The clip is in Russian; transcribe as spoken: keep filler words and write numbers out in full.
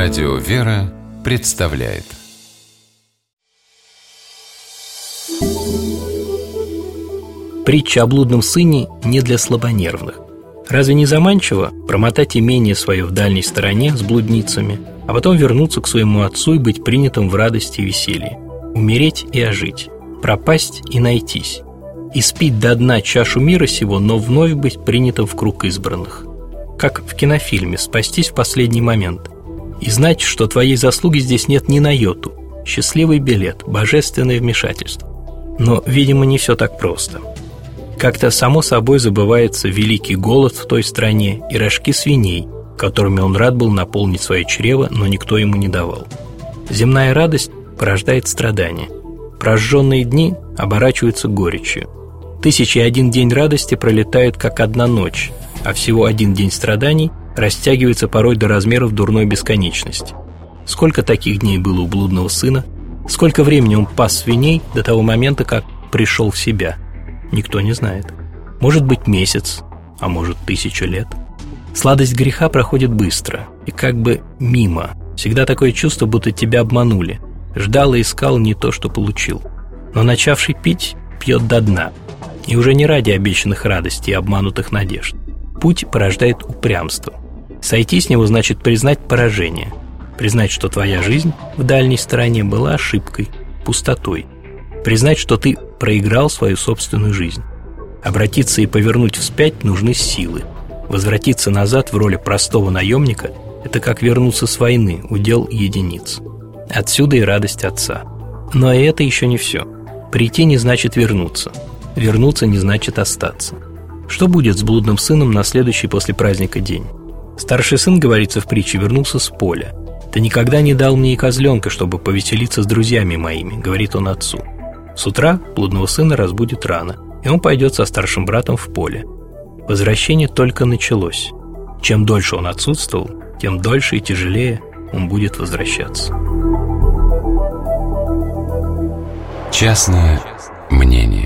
Радио «Вера» представляет. Притча о блудном сыне не для слабонервных. Разве не заманчиво промотать имение свое в дальней стороне с блудницами, а потом вернуться к своему отцу и быть принятым в радости и веселье, умереть и ожить, пропасть и найтись, испить до дна чашу мира сего, но вновь быть принятым в круг избранных? Как в кинофильме «Спастись в последний момент» и знать, что твоей заслуги здесь нет ни на йоту, счастливый билет, божественное вмешательство. Но, видимо, не все так просто. Как-то само собой забывается великий голод в той стране и рожки свиней, которыми он рад был наполнить свое чрево, но никто ему не давал. Земная радость порождает страдания. Прожженные дни оборачиваются горечью. Тысяча и один день радости пролетают, как одна ночь, а всего один день страданий растягивается порой до размеров дурной бесконечности. Сколько таких дней было у блудного сына? Сколько времени он пас свиней до того момента, как пришел в себя? Никто не знает. Может быть, месяц, а может, тысячу лет. Сладость греха проходит быстро и как бы мимо. Всегда такое чувство, будто тебя обманули. Ждал и искал не то, что получил. Но начавший пить, пьет до дна. И уже не ради обещанных радостей и обманутых надежд. Путь порождает упрямство. Сойти с него значит признать поражение. Признать, что твоя жизнь в дальней стороне была ошибкой, пустотой. Признать, что ты проиграл свою собственную жизнь. Обратиться и повернуть вспять нужны силы. Возвратиться назад в роли простого наемника – это как вернуться с войны, удел единиц. Отсюда и радость отца. Но и это еще не все. Прийти не значит вернуться. Вернуться не значит остаться. Что будет с блудным сыном на следующий после праздника день? Старший сын, говорится в притче, вернулся с поля. «Ты никогда не дал мне и козленка, чтобы повеселиться с друзьями моими», — говорит он отцу. С утра блудного сына разбудит рано, и он пойдет со старшим братом в поле. Возвращение только началось. Чем дольше он отсутствовал, тем дольше и тяжелее он будет возвращаться. Частное мнение.